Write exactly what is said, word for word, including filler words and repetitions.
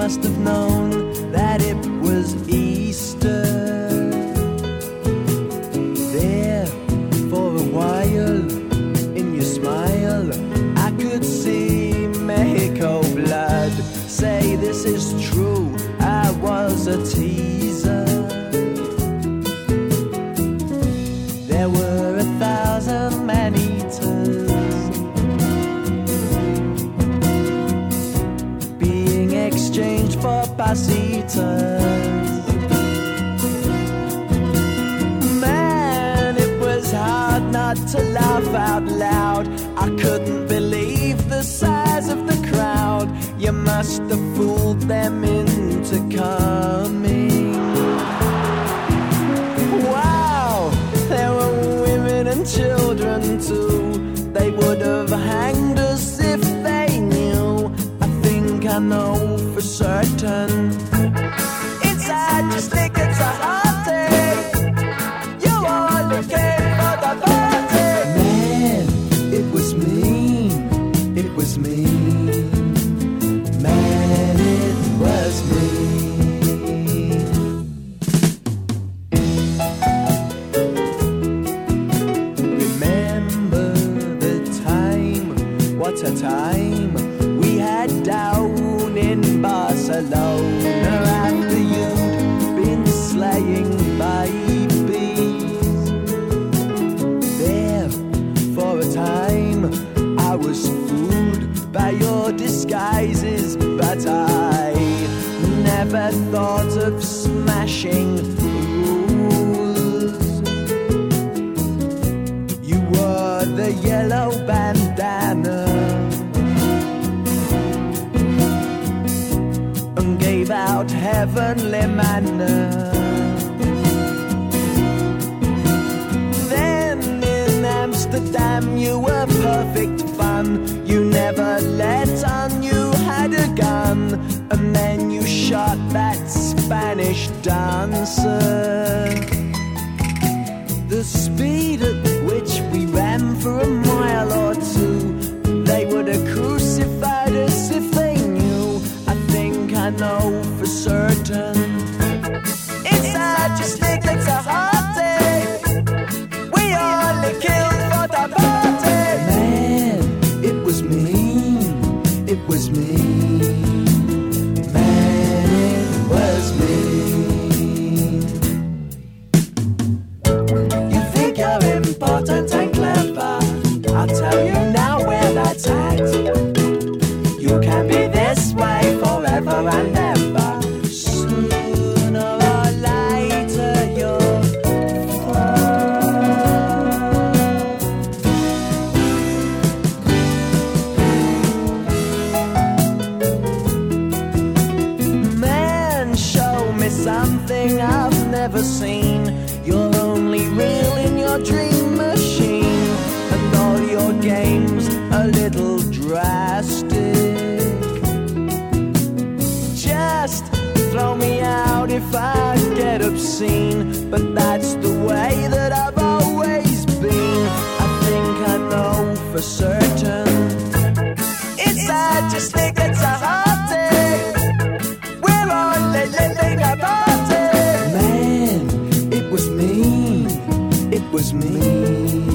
must have known that it was Easter. There, for a while, in your smile, I could see Mexico blood. Say this is true, I was a teaser. There were a thousand man-eaters being exchanged for pasitas. Man, it was hard not to laugh out loud. I couldn't believe the size of the crowd. You must have fooled them into coming. Wow, there were women and children too. They would have hanged us if they knew. I think I know for certain. Inside your stick, it's a heartache. You only came for the party. Man, it was mean. It was mean. Man, it was mean. Remember the time, what a time we had down in Barcelona after you'd been slaying babies. There, for a time, I was fooled by your disguises, but I never thought of smashing rules. You wore the yellow bandana and gave out heavenly manna. Then in Amsterdam you were perfect fun. You never let on you had a gun. And then you shot that Spanish dancer. The speed at which we ran for a mile or two, they would have crucified us if they knew. I think I know for certain. Inside your stick, it's a heartache. We only killed for the party. Man, it was mean. It was mean. Man, it was mean. You think you're important and clever. I'll tell you now where that's at. You can be this way forever and ever. Sooner or later you'll fall. Man, show me something I've never seen. You're only real in your dream machine, and all your games a little drastic. Just throw me out if I get obscene, but that's the way that I've always been. I think I know for certain. Inside your stick, it's a heartache. We're only living a party. Man, it was mean. It was mean.